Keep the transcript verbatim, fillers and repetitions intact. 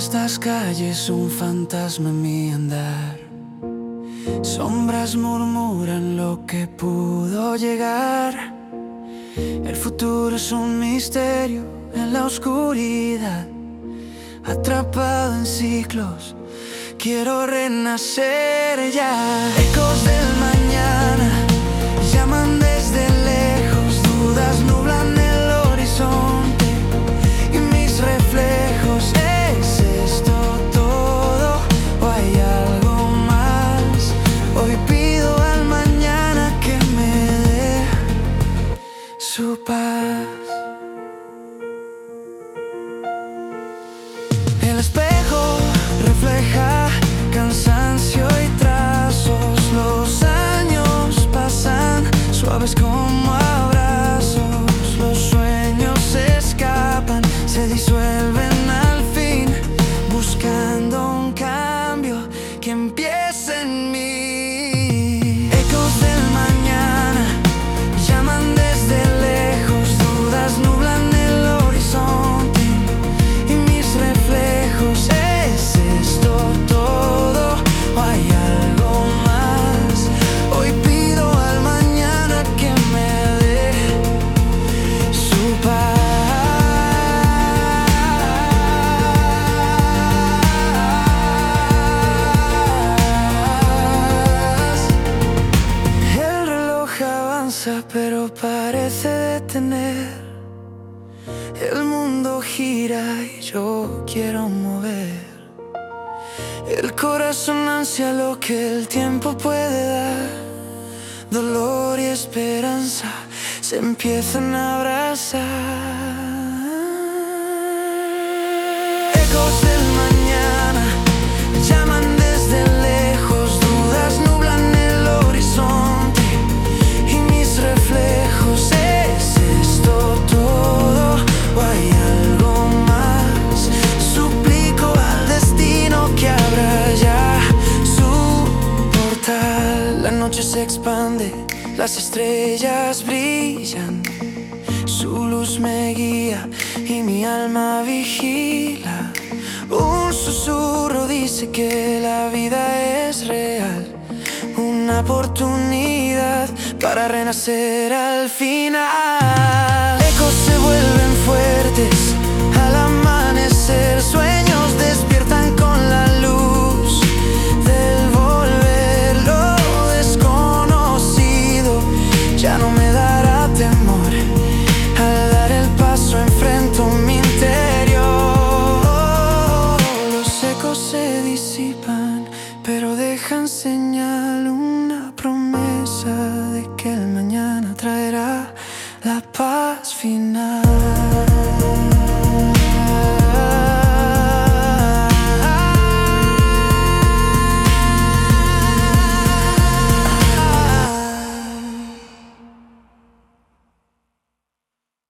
estas calles un fantasma en mi andar. Sombras murmuran lo que pudo llegar. El futuro es un misterio en la oscuridad. Atrapado en ciclos, quiero renacer ya. Ecos del mañana llaman desde lejos. Dudas nublan el horizonte y mis reflejos. ¿Es esto todo o hay algo más? Hoy pido al mañana que me dé su paz. El espejo refleja cansancio y trazos. Los años pasan suaves como abrazos. Los sueños se escapan, se disuelven al fin, buscando un cambio que empiece en mí. Ecos del mañana llaman desde lejos. Dudas nublan el horizonte y mis reflejos. ¿Es esto todo o hay algo más? Hoy pido al mañana que me dé su paz. El reloj avanza pero parece detener. El mundo gira y yo quiero mover. El corazón ansia lo que el tiempo puede dar. Dolor y esperanza se empiezan a abrazar. Ecos del mañana llaman desde lejos. Dudas nublan el horizonte y mis reflejos. ¿Es esto todo o hay algo más? Suplico al destino que abra ya su portal. La noche se expande, las estrellas brillan. Su luz me guía y mi alma vigila. Un susurro dice que la vida es real. Una oportunidad para renacer al final. Ecos se vuelven fuertes al amanecer. Sueños despiertan con la luz del volver. Lo desconocido ya no me dará temor. Al dar el paso enfrento mi interior. Los ecos se disipan pero dejan señal.